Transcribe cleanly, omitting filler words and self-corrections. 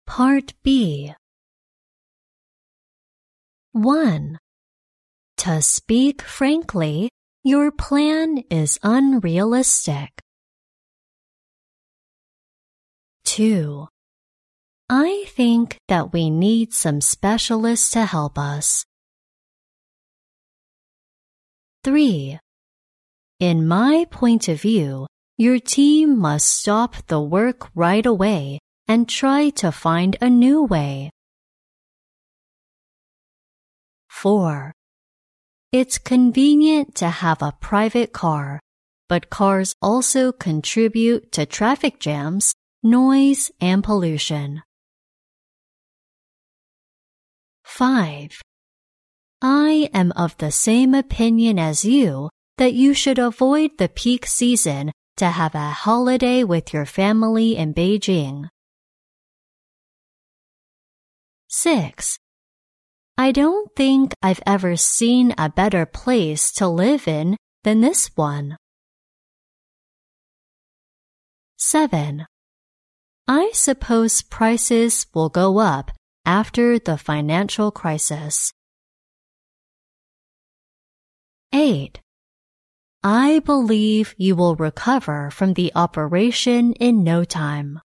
Part B. 1. To speak frankly, your plan is unrealistic. 2. I think that we need some specialists to help us. 3. In my point of view, your team must stop the work right away and try to find a new way. 4. It's convenient to have a private car, but cars also contribute to traffic jams, noise, and pollution. 5. I am of the same opinion as you that you should avoid the peak season to have a holiday with your family in Beijing. 6. I don't think I've ever seen a better place to live in than this one. 7. I suppose prices will go up after the financial crisis. 8. I believe you will recover from the operation in no time.